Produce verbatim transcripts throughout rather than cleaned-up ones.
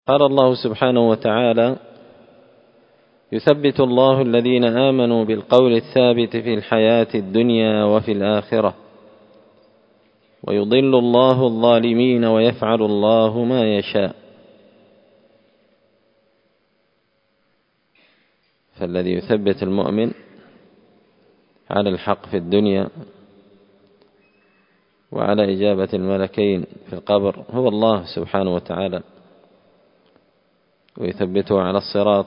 قال الله سبحانه وتعالى: يثبت الله الذين آمنوا بالقول الثابت في الحياة الدنيا وفي الآخرة ويضل الله الظالمين ويفعل الله ما يشاء. فالذي يثبت المؤمن على الحق في الدنيا وعلى إجابة الملكين في القبر هو الله سبحانه وتعالى، ويثبته على الصراط.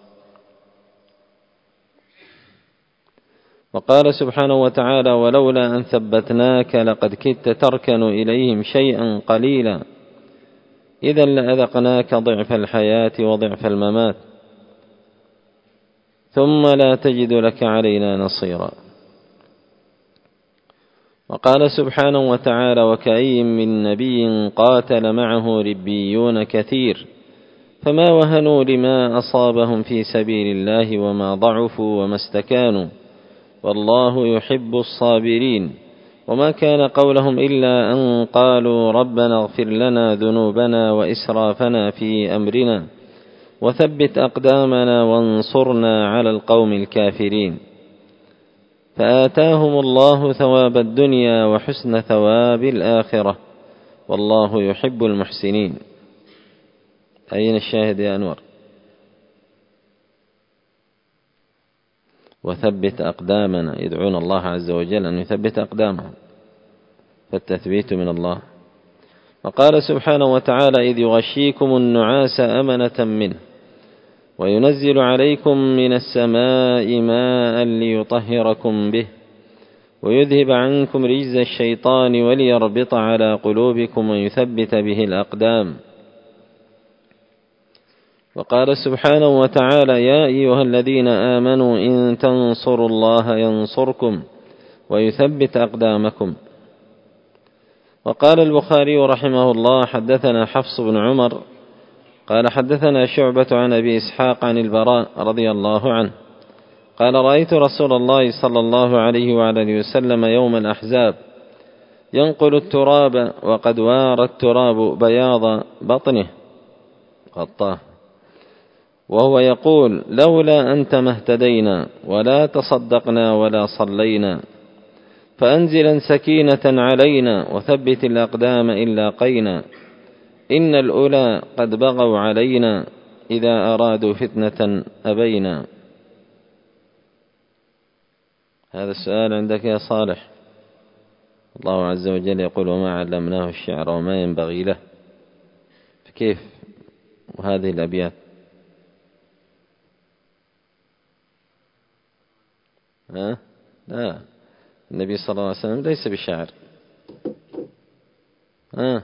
وقال سبحانه وتعالى: ولولا أن ثبتناك لقد كدت تركن إليهم شيئا قليلا إذا لأذقناك ضعف الحياة وضعف الممات ثم لا تجد لك علينا نصيرا. وقال سبحانه وتعالى: وكأي من نبي قاتل معه ربيون كثير فما وهنوا لما أصابهم في سبيل الله وما ضعفوا وما استكانوا والله يحب الصابرين وما كان قولهم إلا أن قالوا ربنا اغفر لنا ذنوبنا وإسرافنا في أمرنا وثبت أقدامنا وانصرنا على القوم الكافرين. فآتاهم الله ثواب الدنيا وحسن ثواب الآخرة والله يحب المحسنين. أين الشاهد يا أنور؟ وثبت أقدامنا، يدعون الله عز وجل أن يثبت أقدامهم، فالتثبيت من الله. وقال سبحانه وتعالى: إذ يغشيكم النعاس أمنة منه وينزل عليكم من السماء ماء ليطهركم به ويذهب عنكم رجز الشيطان وليربط على قلوبكم ويثبت به الأقدام. وقال سبحانه وتعالى: يا أيها الذين آمنوا إن تنصروا الله ينصركم ويثبت أقدامكم. وقال البخاري رحمه الله: حدثنا حفص بن عمر قال حدثنا شعبة عن أبي إسحاق عن البراء رضي الله عنه قال: رأيت رسول الله صلى الله عليه وعلى وسلم يوم الأحزاب ينقل التراب وقد وار التراب بياض بطنه غطاه، وهو يقول: لولا أنت ما اهتدينا ولا تصدقنا ولا صلينا، فأنزلا سكينة علينا وثبت الأقدام إن لاقينا، إن الأولى قد بغوا علينا إذا أرادوا فتنة أبينا. هذا السؤال عندك يا صالح. الله عز وجل يقول: وما علمناه الشعر وما ينبغي له. فكيف وهذه الأبيات؟ ها؟ لا، النبي صلى الله عليه وسلم ليس بشاعر. ها؟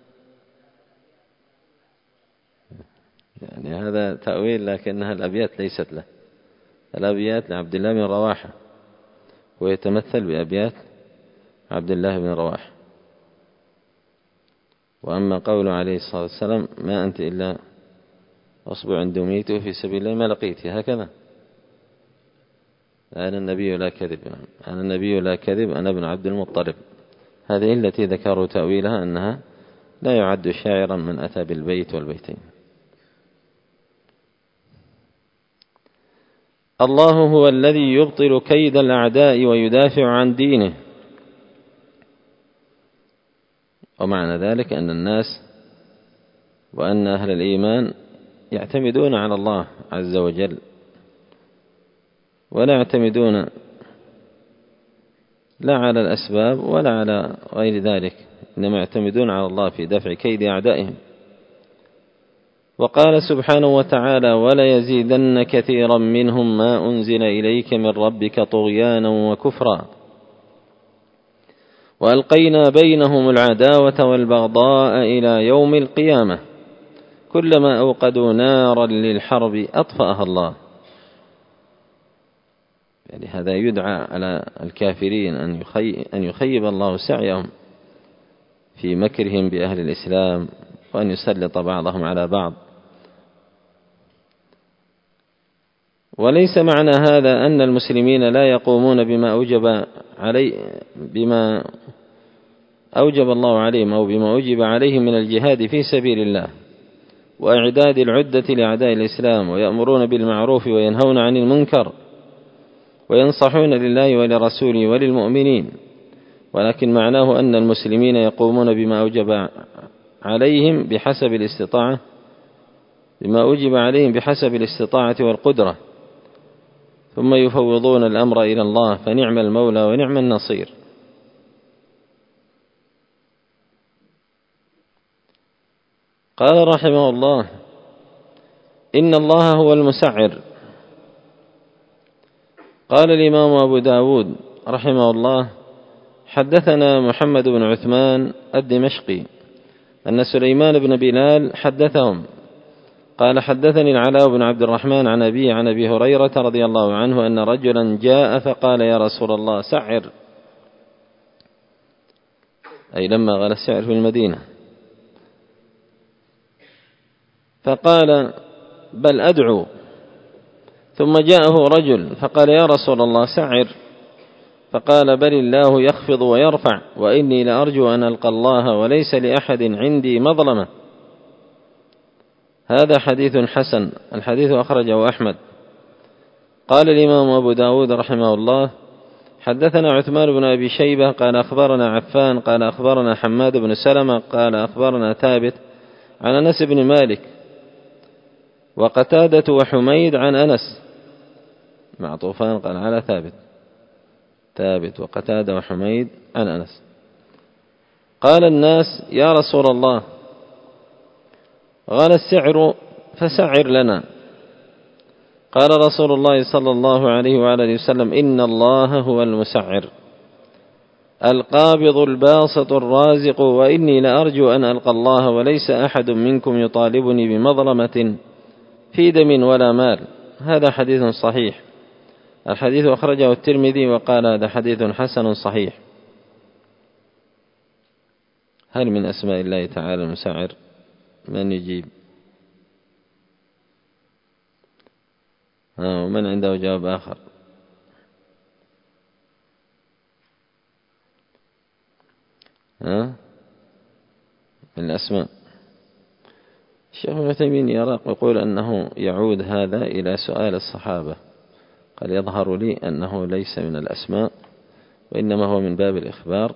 يعني هذا تأويل، لكنها الأبيات ليست له. الأبيات لعبد الله بن رواحة، ويتمثل بأبيات عبد الله بن رواحة. وأما قوله عليه الصلاة والسلام: ما أنت إلا أصبع دميته في سبيل الله ما لقيت، هكذا. أنا النبي لا كذب، أنا النبي لا كذب، أنا ابن عبد المطلب. هذه التي ذكروا تأويلها أنها لا يعد شاعرا من أتى بالبيت والبيتين. الله هو الذي يبطل كيد الأعداء ويدافع عن دينه. ومعنى ذلك أن الناس وأن أهل الإيمان يعتمدون على الله عز وجل، ولا يعتمدون لا على الأسباب ولا على غير ذلك، إنما يعتمدون على الله في دفع كيد أعدائهم. وقال سبحانه وتعالى: ولا يزيدن كثيرا منهم ما أنزل إليك من ربك طغيانا وكفرا وألقينا بينهم العداوة والبغضاء إلى يوم القيامة كلما أوقدوا نارا للحرب أطفأها الله. يعني هذا يدعى على الكافرين أن يخي أن يخيب الله سعيهم في مكرهم بأهل الإسلام، وأن يسلط بعضهم على بعض. وليس معنى هذا أن المسلمين لا يقومون بما أوجب علي بما أوجب الله عليهم أو بما أوجب عليهم من الجهاد في سبيل الله، وإعداد العدة لأعداء الإسلام، ويأمرون بالمعروف وينهون عن المنكر، وينصحون لله ولرسوله وللمؤمنين، ولكن معناه أن المسلمين يقومون بما أوجب عليهم بحسب الاستطاعة بما أوجب عليهم بحسب الاستطاعة والقدرة، ثم يفوضون الأمر إلى الله، فنعم المولى ونعم النصير. قال رحمه الله: إن الله هو المسعر. قال الإمام أبو داود رحمه الله: حدثنا محمد بن عثمان الدمشقي أن سليمان بن بلال حدثهم قال: حدثني العلاء بن عبد الرحمن عن أبي عن أبي هريرة رضي الله عنه أن رجلا جاء فقال: يا رسول الله سعر، أي لما غلى السعر في المدينة، فقال: بل أدعو. ثم جاءه رجل فقال: يا رسول الله سعر، فقال: بل الله يخفض ويرفع، وإني لأرجو أن ألقى الله وليس لأحد عندي مظلمة. هذا حديث حسن. الحديث أخرجه أحمد. قال الإمام أبو داود رحمه الله: حدثنا عثمان بن أبي شيبة قال أخبرنا عفان قال أخبرنا حماد بن سلمة قال أخبرنا ثابت عن أنس بن مالك وقتادة وحميد عن أنس، معطوفان قال على ثابت، ثابت وقتادة وحميد عن أنس. قال الناس: يا رسول الله غلى السعر فسعر لنا. قال رسول الله صلى الله عليه وآله وسلم: إن الله هو المسعر القابض الباسط الرازق، وإني لأرجو أن ألقى الله وليس أحد منكم يطالبني بمظلمة في دم ولا مال. هذا حديث صحيح. الحديث أخرجه الترمذي وقال: هذا حديث حسن صحيح. هل من أسماء الله تعالى المسعر؟ من يجيب؟ ها، ومن عنده جواب آخر؟ ها، من الأسماء. الشيخ ابن تيمية يرى يقول أنه يعود هذا إلى سؤال الصحابة. قال: يظهر لي أنه ليس من الأسماء، وإنما هو من باب الإخبار،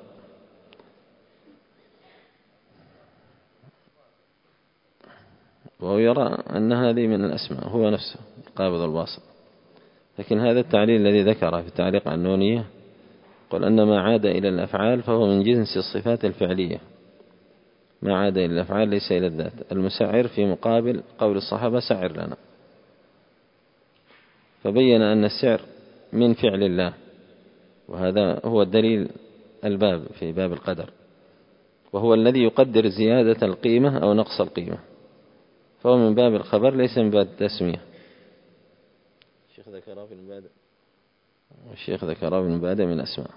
وهو يرى أن هذه من الأسماء هو نفسه القابض الباسط. لكن هذا التعليل الذي ذكره في التعليق عن النونية قل أن ما عاد إلى الأفعال فهو من جنس الصفات الفعلية، ما عاد إلى الأفعال ليس إلى الذات. المسعر في مقابل قول الصحابة: سعر لنا، فبين أن السعر من فعل الله، وهذا هو الدليل الباب في باب القدر، وهو الذي يقدر زيادة القيمة أو نقص القيمة، فهو من باب الخبر ليس من باب التسمية. الشيخ ذكره في المبادئ والشيخ ذكره في المبادئ من أسماء.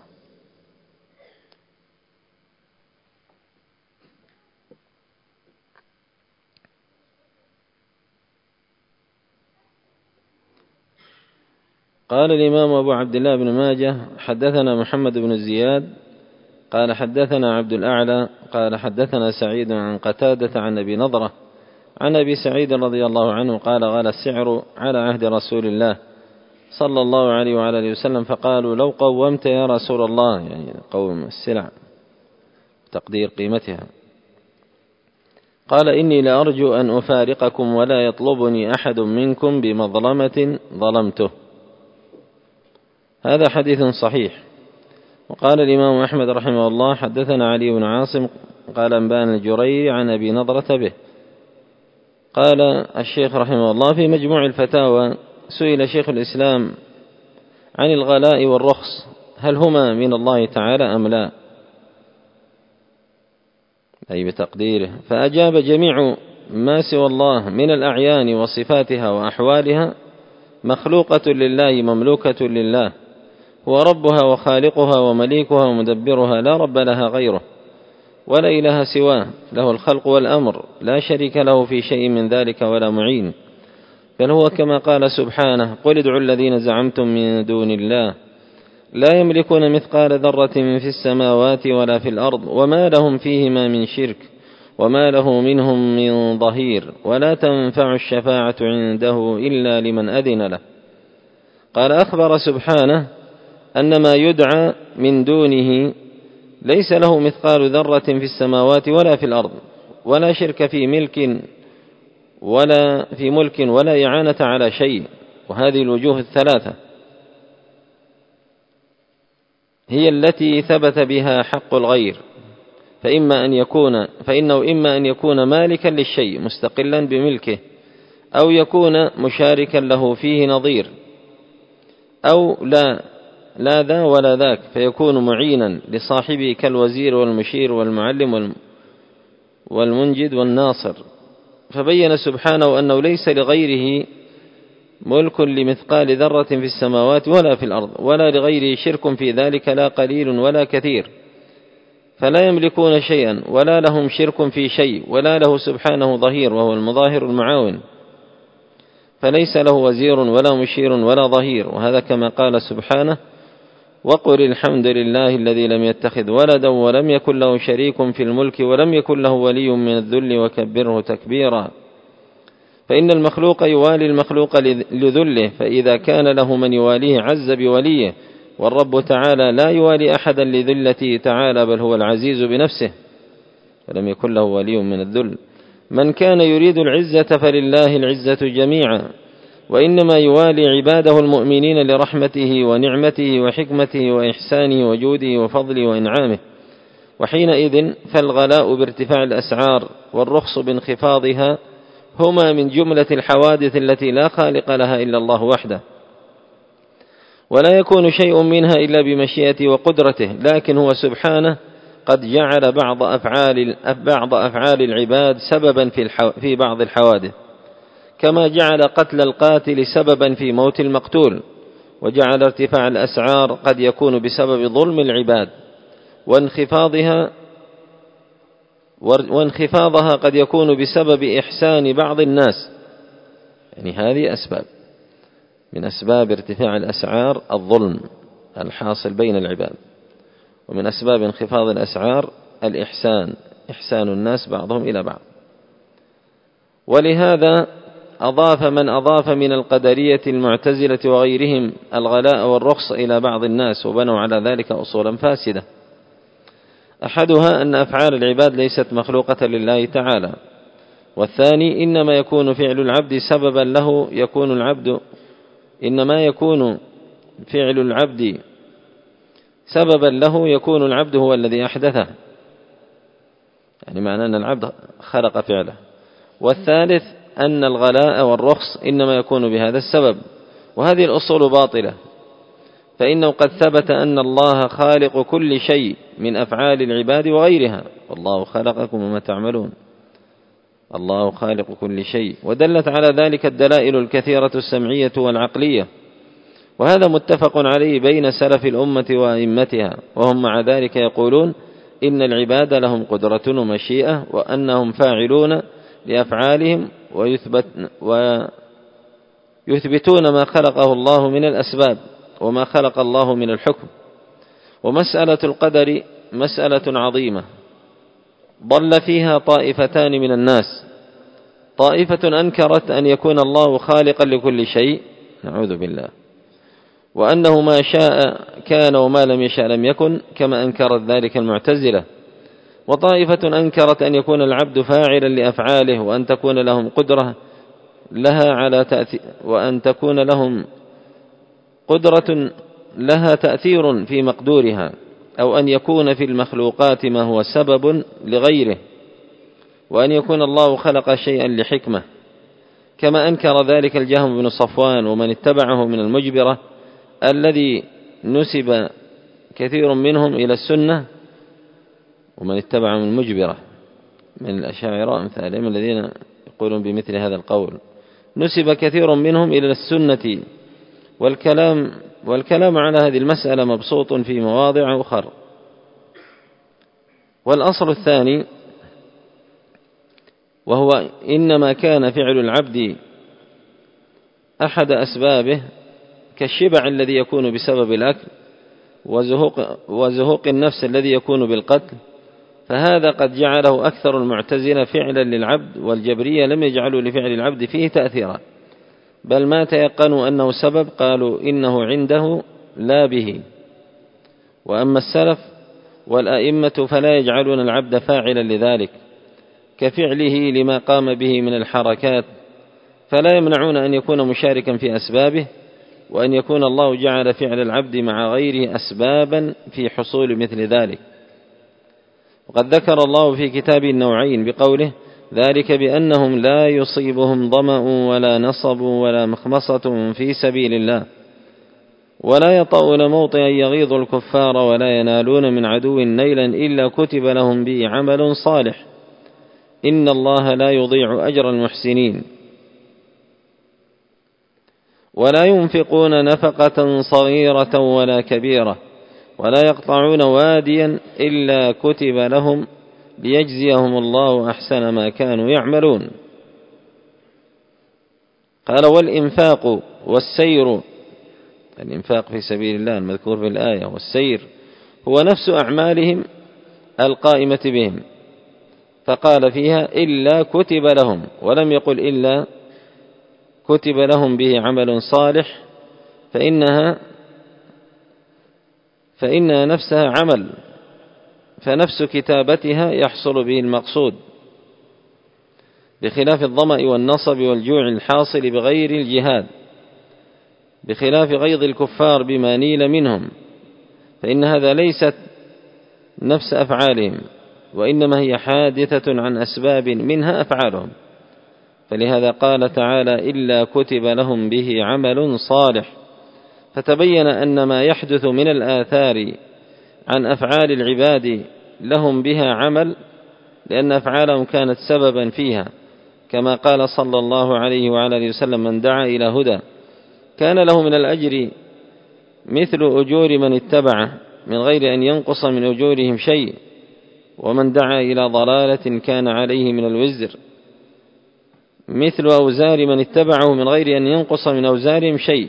قال الإمام أبو عبد الله بن ماجه: حدثنا محمد بن زياد قال حدثنا عبد الأعلى قال حدثنا سعيد عن قتادة عن أبي نضرة عن أبي سعيد رضي الله عنه قال: غلى السعر على عهد رسول الله صلى الله عليه وعلى آله وسلم، فقالوا: لو قومت يا رسول الله، يعني قوم السلع تقدير قيمتها. قال: إني لأرجو أن أفارقكم ولا يطلبني أحد منكم بمظلمة ظلمته. هذا حديث صحيح. وقال الإمام أحمد رحمه الله: حدثنا علي بن عاصم قال أنبانا الجريري عن أبي نضرة به. قال الشيخ رحمه الله في مجموع الفتاوى: سئل شيخ الإسلام عن الغلاء والرخص هل هما من الله تعالى أم لا، أي بتقديره، فأجاب: جميع ما سوى الله من الأعيان وصفاتها وأحوالها مخلوقة لله مملوكة لله، هو ربها وخالقها ومليكها ومدبرها، لا رب لها غيره ولا إله سواه، له الخلق والأمر، لا شريك له في شيء من ذلك ولا معين، بل هو كما قال سبحانه: قل ادعوا الذين زعمتم من دون الله لا يملكون مثقال ذرة في السماوات ولا في الأرض وما لهم فيهما من شرك وما له منهم من ظهير ولا تنفع الشفاعة عنده إلا لمن أذن له. قال أخبر سبحانه أن ما يدعى من دونه ليس له مثقال ذرة في السماوات ولا في الأرض، ولا شرك في ملك ولا في ملك ولا إعانة على شيء. وهذه الوجوه الثلاثة هي التي ثبت بها حق الغير، فإما أن يكون فإنه إما أن يكون مالكا للشيء مستقلا بملكه، أو يكون مشاركا له فيه نظير، أو لا لا ذا ولا ذاك فيكون معينا لصاحبه كالوزير والمشير والمعلم والمنجد والناصر. فبين سبحانه أنه ليس لغيره ملك لمثقال ذرة في السماوات ولا في الأرض، ولا لغيره شرك في ذلك لا قليل ولا كثير، فلا يملكون شيئا ولا لهم شرك في شيء، ولا له سبحانه ظهير وهو المظاهر المعاون، فليس له وزير ولا مشير ولا ظهير. وهذا كما قال سبحانه: وقل الحمد لله الذي لم يتخذ ولدا ولم يكن له شريك في الملك ولم يكن له ولي من الذل وكبره تكبيرا. فإن المخلوق يوالي المخلوق لذله، فإذا كان له من يواليه عز بوليه، والرب تعالى لا يوالي أحدا لذلته تعالى، بل هو العزيز بنفسه ولم يكن له ولي من الذل. من كان يريد العزة فلله العزة جميعا، وإنما يوالي عباده المؤمنين لرحمته ونعمته وحكمته وإحسانه وجوده وفضله وإنعامه. وحينئذ فالغلاء بارتفاع الأسعار والرخص بانخفاضها هما من جملة الحوادث التي لا خالق لها إلا الله وحده، ولا يكون شيء منها إلا بمشيئته وقدرته، لكن هو سبحانه قد جعل بعض أفعال بعض أفعال العباد سببا في في بعض الحوادث، كما جعل قتل القاتل سببا في موت المقتول، وجعل ارتفاع الأسعار قد يكون بسبب ظلم العباد، وانخفاضها وانخفاضها قد يكون بسبب إحسان بعض الناس. يعني هذه أسباب من أسباب ارتفاع الأسعار الظلم الحاصل بين العباد، ومن أسباب انخفاض الأسعار الإحسان، إحسان الناس بعضهم إلى بعض. ولهذا أضاف من أضاف من القدرية المعتزلة وغيرهم الغلاء والرخص إلى بعض الناس، وبنوا على ذلك أصولا فاسدة. أحدها أن أفعال العباد ليست مخلوقة لله تعالى، والثاني إنما يكون فعل العبد سببا له يكون العبد إنما يكون فعل العبد سببا له يكون العبد هو الذي أحدثه، يعني معنى أن العبد خلق فعله. والثالث أن الغلاء والرخص إنما يكون بهذا السبب، وهذه الأصول باطلة، فإنه قد ثبت أن الله خالق كل شيء من أفعال العباد وغيرها، والله خلقكم وما تعملون، الله خالق كل شيء. ودلت على ذلك الدلائل الكثيرة السمعية والعقلية، وهذا متفق عليه بين سلف الأمة وأئمتها، وهم مع ذلك يقولون إن العباد لهم قدرة ومشيئة، وأنهم فاعلون لأفعالهم، ويثبت ويثبتون ما خلقه الله من الأسباب وما خلق الله من الحكم. ومسألة القدر مسألة عظيمة ضل فيها طائفتان من الناس، طائفة أنكرت أن يكون الله خالقا لكل شيء، نعوذ بالله، وأنه ما شاء كان وما لم يشاء لم يكن، كما أنكرت ذلك المعتزلة. وطائفة أنكرت أن يكون العبد فاعلا لأفعاله، وأن تكون لهم قدرة لها على تأثير وأن تكون لهم قدرة لها تأثير في مقدورها، أو أن يكون في المخلوقات ما هو سبب لغيره، وأن يكون الله خلق شيئا لحكمة، كما أنكر ذلك الجهم بن صفوان ومن اتبعه من المجبرة الذي نسب كثير منهم إلى السنة، ومن اتبع من المجبرة من الأشاعرة أمثالهم الذين يقولون بمثل هذا القول، نسب كثير منهم إلى السنة، والكلام والكلام على هذه المسألة مبسوط في مواضع أخرى. والأصل الثاني وهو إنما كان فعل العبد أحد أسبابه، كالشبع الذي يكون بسبب الأكل، وزهوق, وزهوق النفس الذي يكون بالقتل، فهذا قد جعله أكثر المعتزلة فعلا للعبد، والجبرية لم يجعلوا لفعل العبد فيه تأثيرا، بل ما تيقنوا أنه سبب قالوا إنه عنده لا به. وأما السلف والأئمة فلا يجعلون العبد فاعلا لذلك كفعله لما قام به من الحركات، فلا يمنعون أن يكون مشاركا في أسبابه، وأن يكون الله جعل فعل العبد مع غيره أسبابا في حصول مثل ذلك. وقد ذكر الله في كتابه النوعين بقوله: ذلك بأنهم لا يصيبهم ظمأ ولا نصب ولا مخمصة في سبيل الله ولا يطؤون موطئا يغيظ الكفار ولا ينالون من عدو نيلا إلا كتب لهم به عمل صالح إن الله لا يضيع أجر المحسنين. ولا ينفقون نفقة صغيرة ولا كبيرة ولا يقطعون واديا إلا كتب لهم ليجزيهم الله أحسن ما كانوا يعملون. قال: والإنفاق والسير، الإنفاق في سبيل الله المذكور في الآية، والسير هو نفس أعمالهم القائمة بهم، فقال فيها: إلا كتب لهم، ولم يقل إلا كتب لهم به عمل صالح، فإنها فإنها نفسها عمل، فنفس كتابتها يحصل به المقصود، بخلاف الظمأ والنصب والجوع الحاصل بغير الجهاد، بخلاف غيظ الكفار بما نيل منهم، فإن هذا ليست نفس أفعالهم، وإنما هي حادثة عن أسباب منها أفعالهم. فلهذا قال تعالى: إلا كتب لهم به عمل صالح، فتبين أن ما يحدث من الآثار عن أفعال العباد لهم بها عمل، لأن أفعالهم كانت سببا فيها، كما قال صلى الله عليه وعلى آله وسلم: من دعا إلى هدى كان له من الأجر مثل أجور من اتبعه من غير أن ينقص من أجورهم شيء، ومن دعا إلى ضلالة كان عليه من الوزر مثل أوزار من اتبعه من غير أن ينقص من أوزارهم شيء.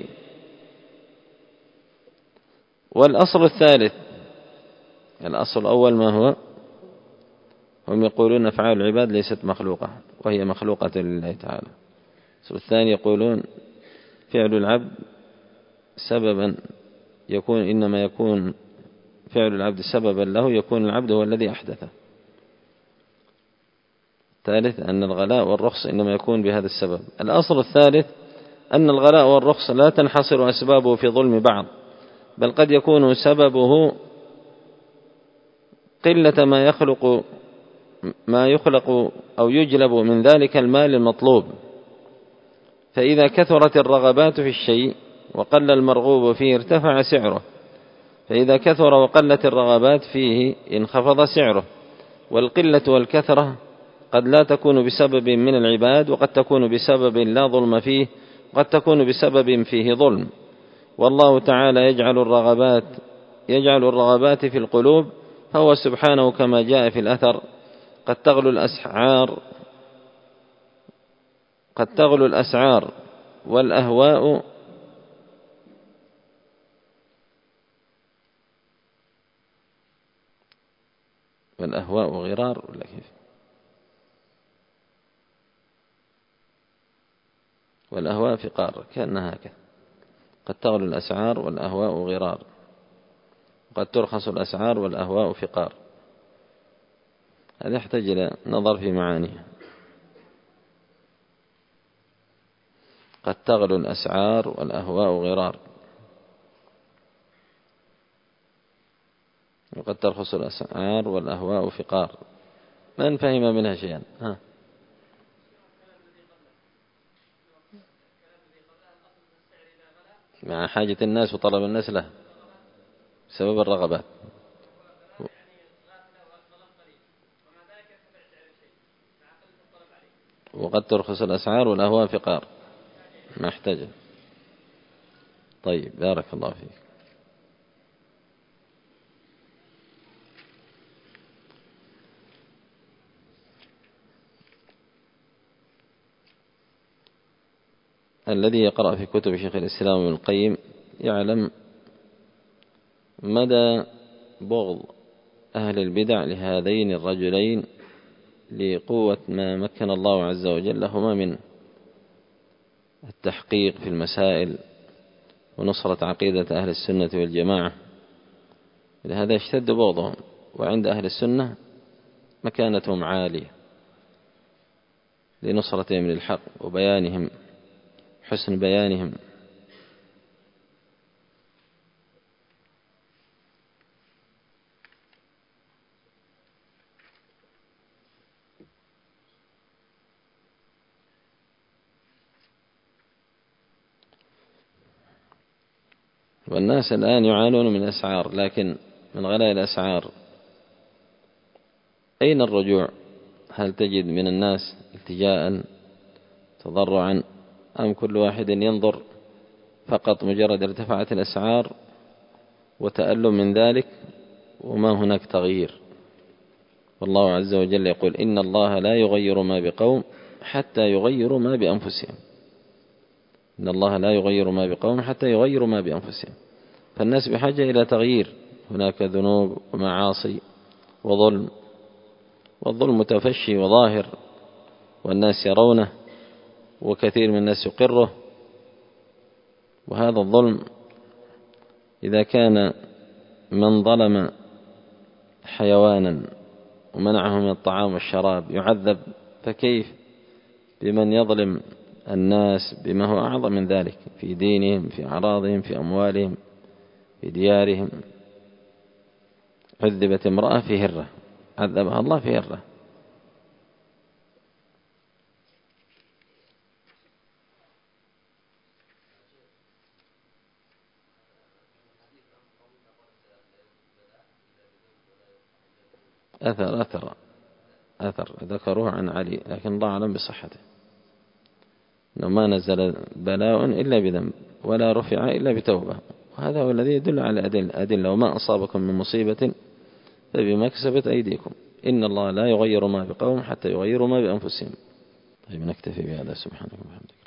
والأصل الثالث، الأصل الأول ما هو؟ هم يقولون أفعال العباد ليست مخلوقة وهي مخلوقة لله تعالى. الأصل الثاني يقولون فعل العبد سببا يكون، إنما يكون فعل العبد سببا له، يكون العبد هو الذي أحدثه. الثالث أن الغلاء والرخص إنما يكون بهذا السبب. الأصل الثالث أن الغلاء والرخص لا تنحصر أسبابه في ظلم بعض، بل قد يكون سببه قلة ما يخلق ما يخلق أو يجلب من ذلك المال المطلوب، فإذا كثرت الرغبات في الشيء وقل المرغوب فيه ارتفع سعره، فإذا كثر وقلت الرغبات فيه انخفض سعره. والقلة والكثرة قد لا تكون بسبب من العباد، وقد تكون بسبب لا ظلم فيه، وقد تكون بسبب فيه ظلم. والله تعالى يجعل الرغبات يجعل الرغبات في القلوب، فهو سبحانه كما جاء في الأثر: قد تغلو الأسعار قد تغلو الأسعار والأهواء والأهواء غرار، ولا كيف؟ والأهواء فقار، كأنها هكذا: قد تغلو الأسعار والأهواء غرار، وقد ترخص الأسعار والأهواء فقار. هذا يحتاج إلى نظر في معانيه. قد تغلو الأسعار والأهواء غرار، وقد ترخص الأسعار والأهواء فقار. من فهم منها شيئا؟ ها. مع حاجة الناس وطلب الناس له بسبب الرغبات. وقد ترخص الأسعار والأهواء فقار، ما احتاج. طيب، بارك الله فيك. الذي يقرأ في كتب شيخ الإسلام ابن القيم يعلم مدى بغض أهل البدع لهذين الرجلين لقوة ما مكن الله عز وجل لهما من التحقيق في المسائل ونصرة عقيدة أهل السنة والجماعة، لهذا يشتد بغضهم، وعند أهل السنة مكانتهم عالية لنصرتهم للحق وبيانهم حسن بيانهم. والناس الآن يعانون من أسعار، لكن من غلاء الأسعار أين الرجوع؟ هل تجد من الناس التجاء تضرعا، أم كل واحد ينظر فقط مجرد ارتفعت الأسعار وتألم من ذلك وما هناك تغيير؟ والله عز وجل يقول إن الله لا يغير ما بقوم حتى يغيروا ما بأنفسهم. إن الله لا يغير ما بقوم حتى يغيروا ما بأنفسهم. فالناس بحاجة إلى تغيير، هناك ذنوب ومعاصي وظلم، والظلم متفشي وظاهر والناس يرونه وكثير من الناس يقره. وهذا الظلم إذا كان من ظلم حيوانا ومنعه من الطعام والشراب يعذب، فكيف بمن يظلم الناس بما هو أعظم من ذلك في دينهم، في أعراضهم، في أموالهم، في ديارهم؟ عذبت امرأة في هرة عذبها الله في هرة. أثر أثر أثر ذكروه عن علي، لكن الله أعلم بصحته، إنه ما نزل بلاء إلا بذنب ولا رفع إلا بتوبة، وهذا هو الذي يدل على الأدلة. وما أصابكم من مصيبة فبما كسبت أيديكم إن الله لا يغير ما بقوم حتى يغيروا ما بأنفسهم. طيب نكتفي بهذا، سبحانك وبحمدك.